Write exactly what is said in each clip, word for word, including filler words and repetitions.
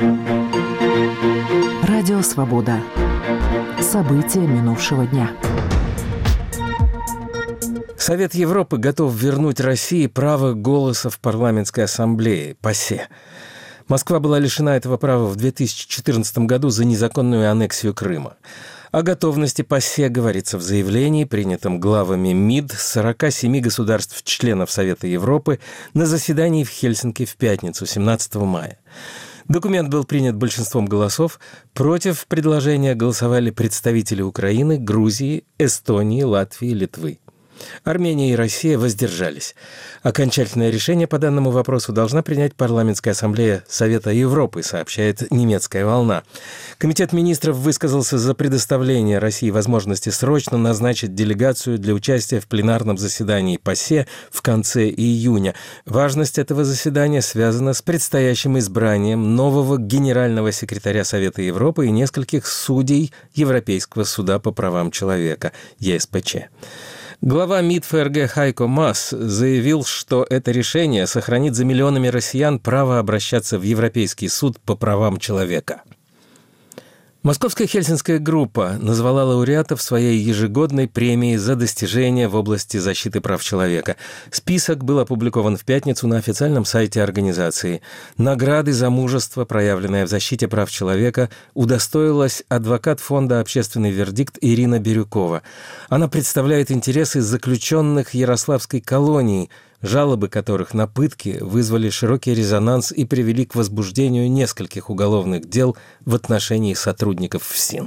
Радио «Свобода». События минувшего дня. Совет Европы готов вернуть России право голоса в парламентской ассамблее, ПАСЕ. Москва была лишена этого права в две тысячи четырнадцатом году за незаконную аннексию Крыма. О готовности ПАСЕ говорится в заявлении, принятом главами МИД сорока семи государств-членов Совета Европы на заседании в Хельсинки в пятницу, семнадцатого мая. Документ был принят большинством голосов. Против предложения голосовали представители Украины, Грузии, Эстонии, Латвии, Литвы. Армения и Россия воздержались. Окончательное решение по данному вопросу должна принять парламентская ассамблея Совета Европы, сообщает немецкая «Волна». Комитет министров высказался за предоставление России возможности срочно назначить делегацию для участия в пленарном заседании ПАСЕ в конце июня. Важность этого заседания связана с предстоящим избранием нового генерального секретаря Совета Европы и нескольких судей Европейского суда по правам человека, ЕСПЧ. Глава МИД ФРГ Хайко Маас заявил, что это решение сохранит за миллионами россиян право обращаться в Европейский суд по правам человека. Московская Хельсинская группа назвала лауреатов своей ежегодной премии за достижения в области защиты прав человека. Список был опубликован в пятницу на официальном сайте организации. Награды за мужество, проявленное в защите прав человека, удостоилась адвокат фонда «Общественный вердикт» Ирина Бирюкова. Она представляет интересы заключенных Ярославской колонии, жалобы которых на пытки вызвали широкий резонанс и привели к возбуждению нескольких уголовных дел в отношении сотрудников ФСИН.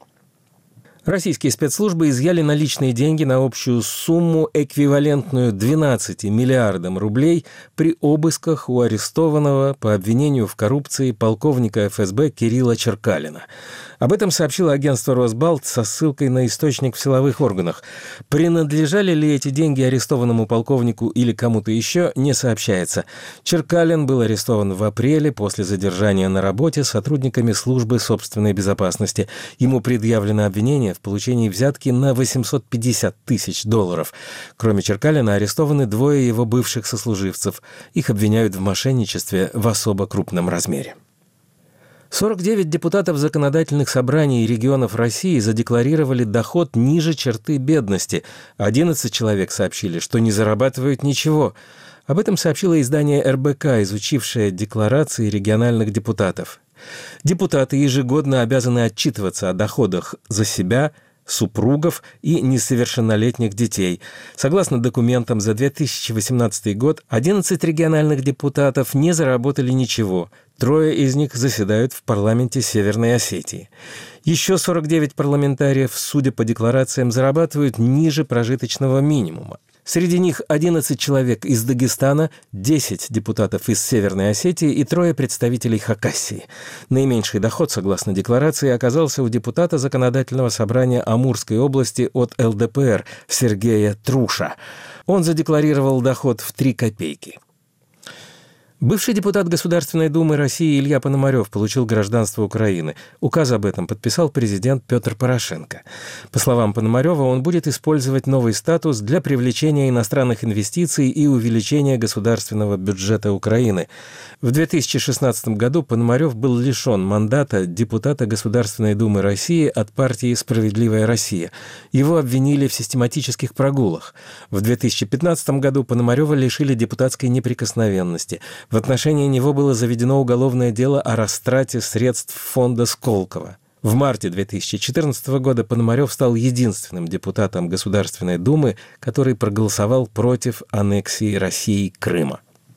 Российские спецслужбы изъяли наличные деньги на общую сумму, эквивалентную двенадцати миллиардам рублей, при обысках у арестованного по обвинению в коррупции полковника эф эс бэ Кирилла Черкалина. Об этом сообщило агентство «Росбалт» со ссылкой на источник в силовых органах. Принадлежали ли эти деньги арестованному полковнику или кому-то еще, не сообщается. Черкалин был арестован в апреле после задержания на работе сотрудниками службы собственной безопасности. Ему предъявлено обвинение в получении взятки на восемьсот пятьдесят тысяч долларов. Кроме Черкалина арестованы двое его бывших сослуживцев. Их обвиняют в мошенничестве в особо крупном размере. сорок девять депутатов законодательных собраний регионов России задекларировали доход ниже черты бедности. одиннадцать человек сообщили, что не зарабатывают ничего. Об этом сообщило издание эр бэ ка, изучившее декларации региональных депутатов. Депутаты ежегодно обязаны отчитываться о доходах за себя, супругов и несовершеннолетних детей. Согласно документам, за две тысячи восемнадцатый год одиннадцать региональных депутатов не заработали ничего. Трое из них заседают в парламенте Северной Осетии. Еще сорок девять парламентариев, судя по декларациям, зарабатывают ниже прожиточного минимума. Среди них одиннадцать человек из Дагестана, десять депутатов из Северной Осетии и трое представителей Хакассии. Наименьший доход, согласно декларации, оказался у депутата Законодательного собрания Амурской области от эл дэ пэ эр Сергея Труша. Он задекларировал доход в три копейки. Бывший депутат Государственной Думы России Илья Пономарев получил гражданство Украины. Указ об этом подписал президент Петр Порошенко. По словам Пономарева, он будет использовать новый статус для привлечения иностранных инвестиций и увеличения государственного бюджета Украины. В две тысячи шестнадцатом году Пономарев был лишен мандата депутата Государственной Думы России от партии «Справедливая Россия». Его обвинили в систематических прогулах. В две тысячи пятнадцатом году Пономарева лишили депутатской неприкосновенности. В отношении него было заведено уголовное дело о растрате средств фонда Сколково. В марте две тысячи четырнадцатого года Пономарев стал единственным депутатом Государственной Думы, который проголосовал против аннексии России Крыма.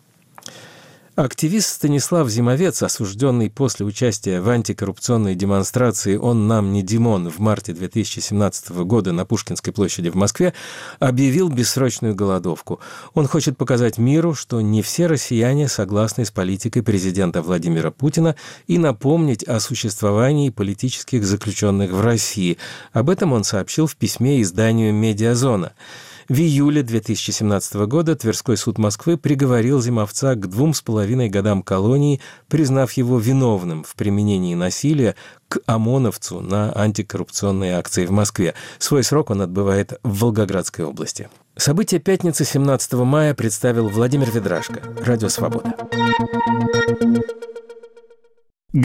Активист Станислав Зимовец, осужденный после участия в антикоррупционной демонстрации «Он нам не Димон» в марте две тысячи семнадцатого года на Пушкинской площади в Москве, объявил бессрочную голодовку. Он хочет показать миру, что не все россияне согласны с политикой президента Владимира Путина, и напомнить о существовании политических заключенных в России. Об этом он сообщил в письме изданию «Медиазона». В июле две тысячи семнадцатого года Тверской суд Москвы приговорил Зимовца к двум с половиной годам колонии, признав его виновным в применении насилия к ОМОНовцу на антикоррупционной акции в Москве. Свой срок он отбывает в Волгоградской области. События пятницы семнадцатого мая представил Владимир Ведрашко. Радио «Свобода».